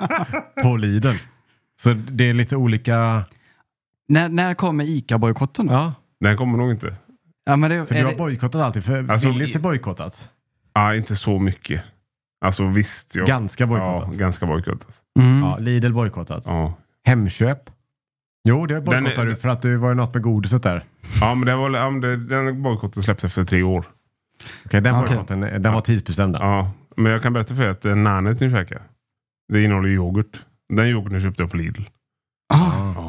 på Lidl. Så det är lite olika... När, när kommer Ica-bojkotten då? Ja, Den kommer nog inte. Ja, men det, för är du har det, bojkottat alltid. För Alltså, Willys är bojkottat. Ja, inte så mycket. Alltså visst. Jag, Ganska ja, bojkottat. ganska bojkottat. mm. Ja, Lidl bojkottat. Ja. Hemköp. Jo, det Den bojkottar är- du för att det var ju något med godiset där. Ja, men det var, ja, men det, den bojkotten släpptes efter tre år. Okej, den Okej. bojkotten, den var tidsbestämd. där. Ja, men jag kan berätta för er att eh, nanet ni käkar, det innehåller yoghurt. Den yoghurten köpte jag på Lidl. Ah, Ja.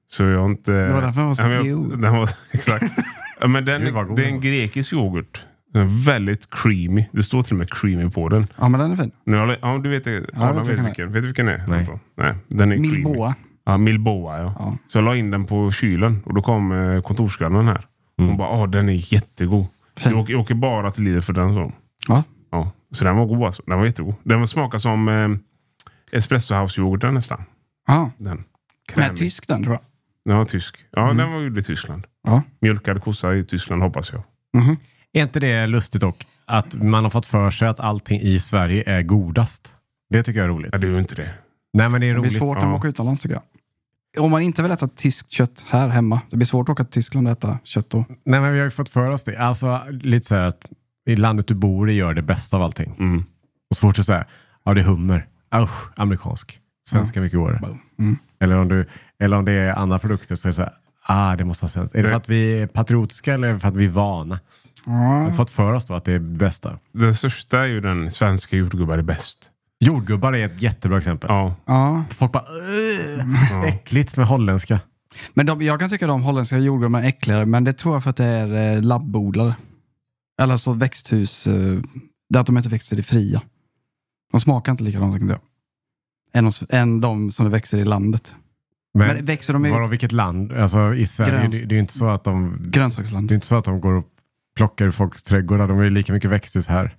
Så jag har inte... Det var därför den var så Ja, men cute. jag- den var, exakt. Ja, men den, Det var god. det är en grekisk yoghurt. Den är väldigt creamy. Det står till och med creamy på den. Ja, men den är fin. Nu har, ja, du vet, ja, jag vet vet, vilken vilken. vet du vilken det är? Nej. Nej, den är creamy. Milboa. Ja, Milboa, ja. Ja. Så jag la in den på kylen och då kom eh, kontorsgrannen här. Hon bara, åh den är jättegod. Fin. Jag åker, jag åker bara till Lidl för den så. Ja. Ja, så den var god alltså. Den var jättegod. Den smakar som eh, espresso house-yoghurten nästan. Ja. Den. Men Krämig. tysk den tror jag. Ja, tysk. Ja, den var gjord i Tyskland. Ja. Mjölkad kossa i Tyskland hoppas jag. Mhm. Är inte det lustigt dock? Att man har fått för sig att allting i Sverige är godast. Det tycker jag är roligt. Ja, det är ju inte det. Nej, men det är Det blir roligt. svårt när man ja. åker utomlands tycker jag. Om man inte vill äta tyskt kött här hemma. Det blir svårt att åka till Tyskland och äta kött då. Nej, men vi har ju fått för oss det. Alltså, lite så här att i landet du bor i gör det bästa av allting. Mm. Och svårt att säga, ja det är hummer. Usch, amerikansk. Svenska mycket godare. Mm. Eller, om du, eller om det är andra produkter så är det så här, ah det måste ha svenskt. Är det för att vi är patriotiska eller är det för att vi är vana? Vi har Ja. fått för oss då att det är bästa. Den största är ju den svenska jordgubbar är bäst. Jordgubbar är ett jättebra exempel. Ja. Ja. Folk bara, "Ugh, äckligt med holländska. Men de, jag kan tycka de holländska jordgubbarna är äckligare, men det tror jag för att det är eh, labbodlade. Eller så växthus, eh, där att de inte växer i fria. De smakar inte likadant tycker jag. Än, de- än de som växer i landet. Men, Men växer de i var ett vilket land? Alltså i Sverige, Gröns- det, det är ju inte så att de grönsaksland? det är inte så att de går och plockar ur folks trädgårdar. De är ju lika mycket växthus här.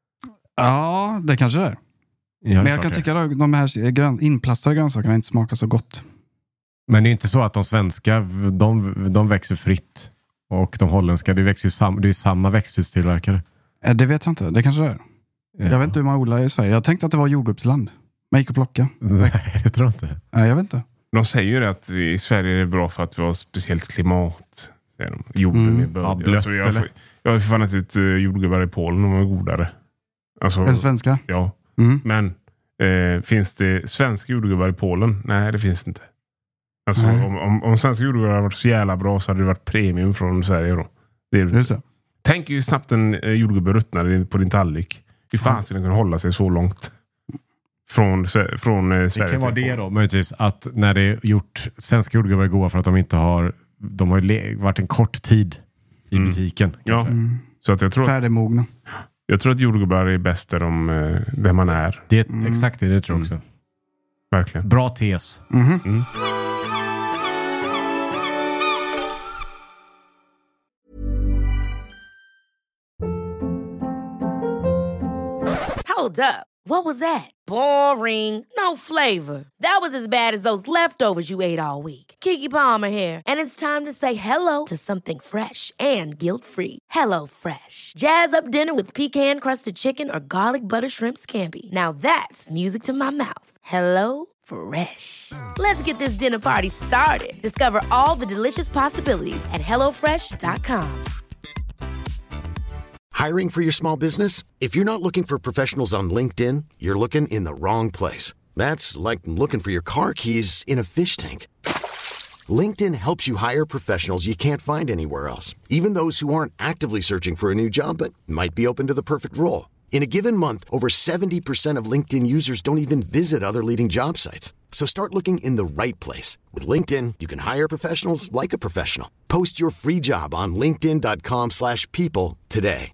Ja, det kanske det är. Ja, det är Men jag klart kan det. tycka att de här grön, inplastade grönsakerna inte smakar så gott. Men det är inte så att de svenska, de, de växer fritt. Och de holländska, det växer ju sam, det är samma växthustillverkare. Eh, Det vet jag inte, det kanske det är. Ja. Jag vet inte hur man odlar i Sverige. Jag tänkte att det var jordgubbsland. Man gick och plocka. Nej, det tror jag inte. Nej, jag vet inte. De säger ju det att vi, i Sverige är det bra för att vi har speciellt klimat. Säger de. Jorden Mm. är bördig. Ja, blött, alltså, jag, eller? får- jag har ju för fan inte ut uh, jordgubbar i Polen, de är godare. Alltså, Den svenska? ja. Mm. Men eh, finns det svenska jordgubbar i Polen? Nej, det finns det inte. Alltså, Nej. om, om, om svenska jordgubbar hade varit så jävla bra så hade det varit premium från Sverige då. Det är det. Just det. Tänk ju snabbt en eh, jordgubbe ruttnar på din tallrik. Hur fan Ja. ska den kunna hålla sig så långt? Från, Sve- från eh, Det Sverige kan vara till det Polen. då, möjligtvis. Att när det är gjort, svenska jordgubbar är goda för att de inte har, de har ju le- varit en kort tid i Mm. butiken. Ja, kanske. Mm. så att jag tror att, Färdigmogna. jag tror att jordgubbar är bäst där, de, eh, där man är. Det är Mm. exakt det, det tror jag Mm. också. Verkligen. Bra tes. Mhm. Mm. Hold up. What was that? Boring. No flavor. That was as bad as those leftovers you ate all week. Keke Palmer here, and it's time to say hello to something fresh and guilt-free. Hello Fresh. Jazz up dinner with pecan-crusted chicken or garlic butter shrimp scampi. Now that's music to my mouth. Hello Fresh. Let's get this dinner party started. Discover all the delicious possibilities at hello fresh dot com. Hiring for your small business? If you're not looking for professionals on LinkedIn, you're looking in the wrong place. That's like looking for your car keys in a fish tank. LinkedIn helps you hire professionals you can't find anywhere else, even those who aren't actively searching for a new job but might be open to the perfect role. In a given month, over seventy percent of LinkedIn users don't even visit other leading job sites. So start looking in the right place. With LinkedIn, you can hire professionals like a professional. Post your free job on linkedin dot com slash people today.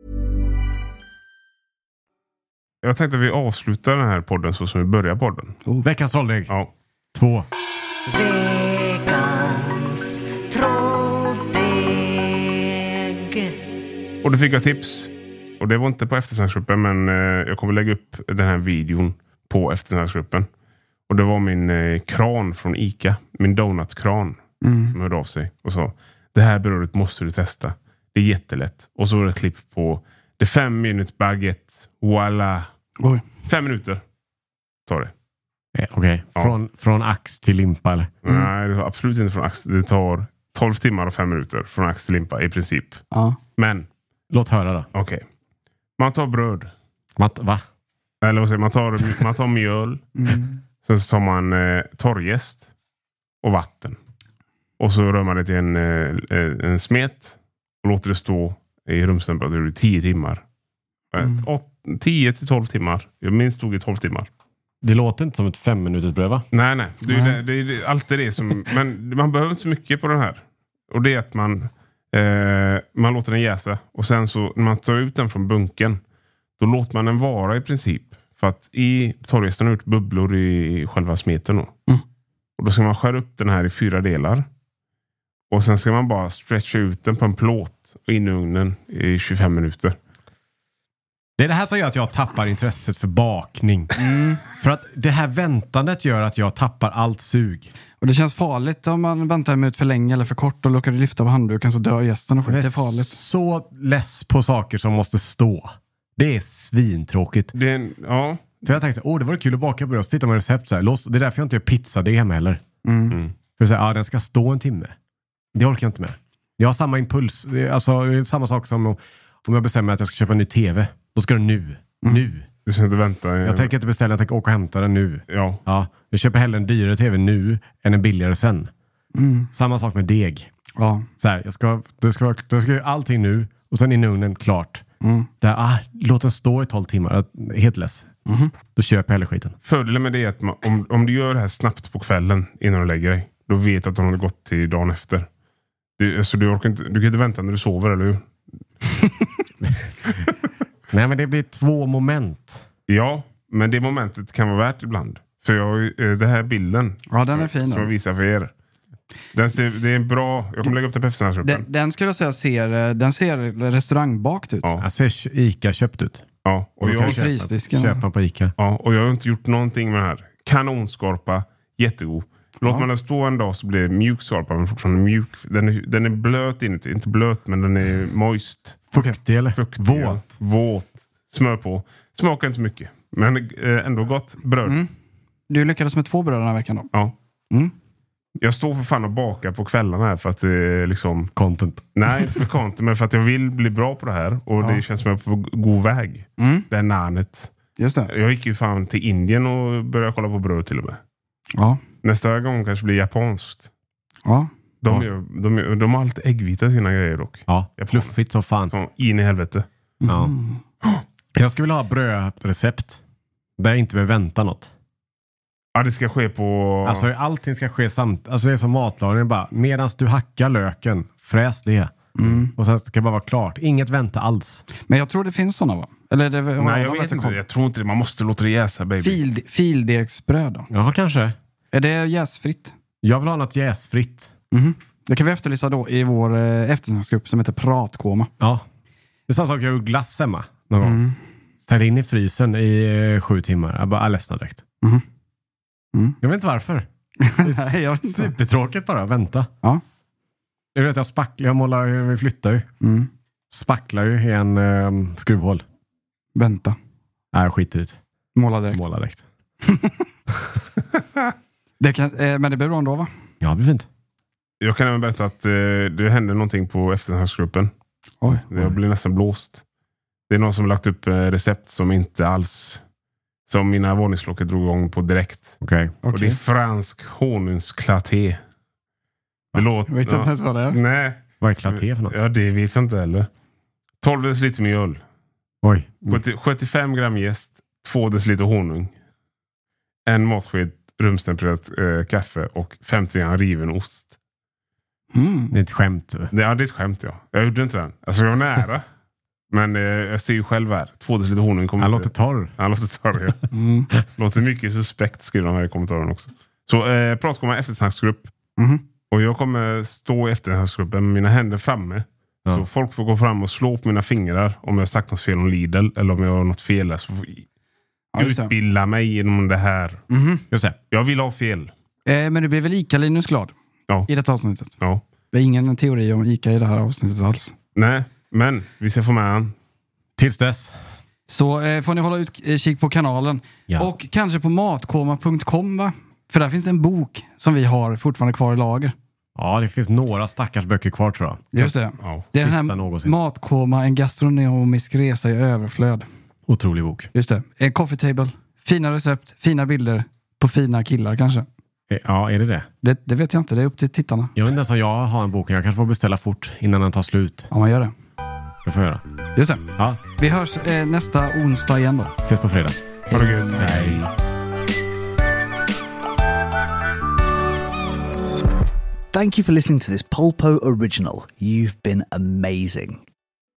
Jag tänkte att vi avslutar den här podden så som vi börjar podden. Veckans trolldeg. Ja. Två. Veckans trolldeg. Och då fick jag tips. Och det var inte på eftersnacksgruppen, men eh, jag kommer lägga upp den här videon på eftersnacksgruppen. Och det var min eh, kran från Ica. Min donutkran. Mm. Som hörde av sig och sa: det här brödet måste du testa. Det är jättelätt. Och så var det ett klipp på The fem minutes baguette. Voila. Oj. Fem minuter tar det. Eh, Okej, Ja. från, från ax till limpa eller? Nej, det tar absolut inte från ax. Det tar tolv timmar och fem minuter från ax till limpa i princip. Ja. Men, Låt höra då. okej. Man tar bröd. Matt, va? Eller vad säger man? tar, man tar mjöl. Mm. Sen så tar man eh, torrjäst och vatten. Och så rör man det till en, eh, en smet. Och låter det stå i rumstemperatur i tio timmar. Mm. Eh, åt, tio till tolv timmar. Jag minst stod i tolv timmar. Det låter inte som ett fem minuters bröd, va? Nej, nej. Det är, Nej. Det, det är det, alltid det som... Men man behöver inte så mycket på den här. Och det är att man, eh, man låter den jäsa. Och sen så, när man tar ut den från bunken, då låter man den vara i princip. För att i torrjästen har ut bubblor i själva smeten. Då. Mm. Och då ska man skära upp den här i fyra delar. Och sen ska man bara stretcha ut den på en plåt och in i ugnen i tjugofem minuter. Det är det här som gör att jag tappar intresset för bakning. Mm. För att det här väntandet gör att jag tappar allt sug. Och det känns farligt om man väntar en minut för länge eller för kort och lockar lyfta på handduken så dör gästen och skit. Det är farligt. Så less på saker som måste stå. Det är svintråkigt. Det är en, ja. För jag tänkte, åh det var kul att baka bröd. Så tittar man recept så här. Lås, det är därför jag inte gör pizza det hemma heller. Mm. Mm. För att säga, ja den ska stå en timme. Det orkar jag inte med. Jag har samma impuls. Det är, alltså, det är samma sak som om, om jag bestämmer att jag ska köpa en ny tv. Då ska det nu. Mm. Nu. Du ska inte vänta. Jag tänker inte beställa, jag tänker åka och hämta den nu. Ja. Ja, jag köper hellre en dyrare tv nu än en billigare sen. Mm. Samma sak med deg. Ja. Så här, jag ska, det ska, det ska göra allting nu och sen in i ugnen klart. Mm. Där, ah, låt den stå i tolv timmar. Helt less. Mm. Då köper jag hellre skiten. Fördelen med det är att man, om, om du gör det här snabbt på kvällen innan du lägger dig, då vet du att de har gått till dagen efter. Det, alltså du, orkar inte, du kan inte vänta när du sover, eller hur? Nej, men det blir två moment. Ja, men det momentet kan vara värt ibland. För jag, eh, det här bilden Ja, den är fin. som jag visar för er. Den ser, det är en bra... Jag kommer lägga upp den på efterhetsgruppen. Den, den skulle jag säga ser, den ser restaurangbakt ut. Ja. Jag ser Ica köpt ut. Ja, och Och jag, jag köpa- frysdisken. Köpa på Ica. ja, och jag har inte gjort någonting med det här. Kanonskorpa, jättegod. Låt Ja. man den stå en dag så blir det mjuk skorpa, men fortfarande mjuk. Den är, den är blöt inuti. Inte blöt, men den är moist. Fuktig eller? Fuktig. Våt. Våt. Smör på. Smakar inte så mycket. Men eh, ändå gott. Bröd. Mm. Du lyckades med två bröd den här veckan då? Ja. Mm. Jag står för fan och bakar på kvällarna här för att det är liksom... Content. Nej, inte för content, men för att jag vill bli bra på det här. Och Ja. det känns som att jag är på god väg. Mm. Det är nanet. Just det. Jag gick ju fan till Indien och började kolla på bröd till och med. Ja. Nästa gång kanske blir japanskt. Ja. De, Ja. gör, de, gör, de har alltid äggvita sina grejer dock. Ja, Jag får fluffigt som fan. Så in i helvete. Ja. Jag skulle vilja ha brödrecept. Där jag inte behöver vänta något. Ja, det ska ske på... Alltså allting ska ske samt. Alltså det är som matlagning bara. Medan du hackar löken, fräs det. Mm. Och sen ska det bara vara klart. Inget vänta alls. Men jag tror det finns sådana, va? Eller det, Nej, jag vet inte. Jag tror inte det. Man måste låta det jäsa, baby. Fil, fildegsbröd då? Ja, kanske. Är det jäsfritt? Jag vill ha något jäsfritt. Mhm. Det kan vi efterlysa då i vår eh, eftersnacksgrupp som heter Pratkoma. Ja. Det är samma sak, jag har glass hemma någon gång. Mm. Ställ in i frysen i eh, sju timmar. Jag bara, jag ledsnar direkt. Mhm. Mm. Jag vet inte varför. Nej, jag vet inte. Supertråkigt bara, vänta. Ja. Jag vet, jag spacklar, jag målar, vi flyttar ju. Mm. Spacklar ju i en um, skruvhål. Vänta. Nej, jag skiter i det. Måla direkt. Måla direkt. Det kan, eh, men det blir bra ändå, va? Ja, det blir fint. Jag kan även berätta att eh, det hände någonting på eftersnacksgruppen. Oj. Jag blir nästan blåst. Det är någon som har lagt upp eh, recept som inte alls... Som mina våningslocker drog igång på direkt. Okej. Och det är Okej. fransk honungsklaté. Det låter... Jag vet inte ens vad det är. Nej. Vad är klaté för något? Ja, det vet jag inte heller. tolv deciliter mjöl. Oj. sjuttio sjuttiofem gram jäst. två deciliter honung. En matsked rumstempererat eh, kaffe. Och femtio gram riven ost. Mm. Det är ett skämt. Det, ja, det är ett skämt, ja. Jag gjorde inte den. Alltså, jag var nära. Men eh, jag ser ju själv här. Två deciliter honung kommer Han inte... låter torr. Han låter torr, ja. Mm. Låter mycket suspekt, skriver de här i kommentaren också. Så eh, Pratkoma eftersnacksgrupp. Mhm. Och jag kommer stå i eftersnacksgruppen med mina händer framme. Ja. Så folk får gå fram och slå på mina fingrar om jag har sagt något fel om Lidl. Eller om jag har något fel där. Så får Ja, just det. utbilda mig genom det här. Mhm. Just det. Jag vill ha fel. Eh, men du blir väl Ica-Linus glad Ja. i detta avsnittet? Ja. Det är ingen teori om Ica i det här avsnittet alls. Nej, men vi ska få med han. Tills dess. Så eh, får ni hålla utkik på kanalen. Ja. Och kanske på matkoma punkt com, va? För där finns det en bok som vi har fortfarande kvar i lager. Ja, det finns några stackars böcker kvar tror jag. Just det. Ja. Det är den Sista här någonsin. Matkoma, en gastronomisk resa i överflöd. Otrolig bok. Just det. En coffee table, fina recept, fina bilder på fina killar kanske. Eh, Ja, är det det? Det, det vet jag inte, det är upp till tittarna. Jag vet inte ens om jag har en bok. Jag kanske får beställa fort innan den tar slut. Om man gör det. Det får jag göra. Just det. Ja, Vi hörs eh, nästa onsdag igen då. ses på fredag. Ha det gött. Hej. Thank you for listening to this Polpo original. You've been amazing.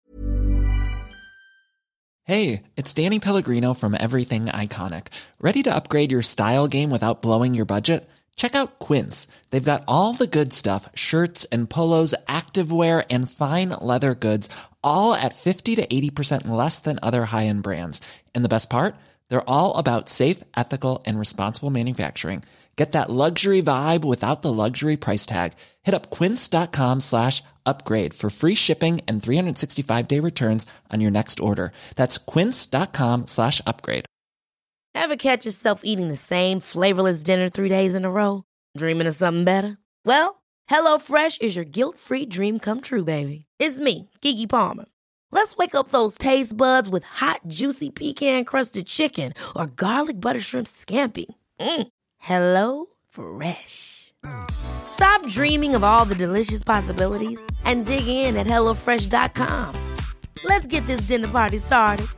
Hey, it's Danny Pellegrino from Everything Iconic. Ready to upgrade your style game without blowing your budget? Check out Quince. They've got all the good stuff, shirts and polos, activewear, and fine leather goods, all at fifty to eighty percent less than other high-end brands. And the best part? They're all about safe, ethical, and responsible manufacturing. Get that luxury vibe without the luxury price tag. Hit up quince.com slash upgrade for free shipping and three sixty-five day returns on your next order. That's quince.com slash upgrade. Ever catch yourself eating the same flavorless dinner three days in a row? Dreaming of something better? Well, HelloFresh is your guilt-free dream come true, baby. It's me, Keke Palmer. Let's wake up those taste buds with hot, juicy pecan-crusted chicken or garlic butter shrimp scampi. Mm. Hello Fresh. Stop dreaming of all the delicious possibilities and dig in at hello fresh dot com. Let's get this dinner party started.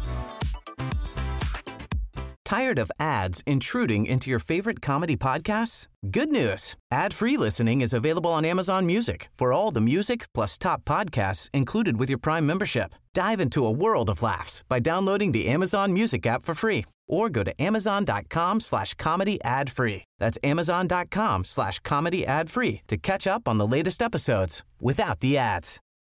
Tired of ads intruding into your favorite comedy podcasts? Good news. Ad-free listening is available on Amazon Music for all the music plus top podcasts included with your Prime membership. Dive into a world of laughs by downloading the Amazon Music app for free or go to amazon.com slash comedy ad free. That's amazon.com slash comedy ad free to catch up on the latest episodes without the ads.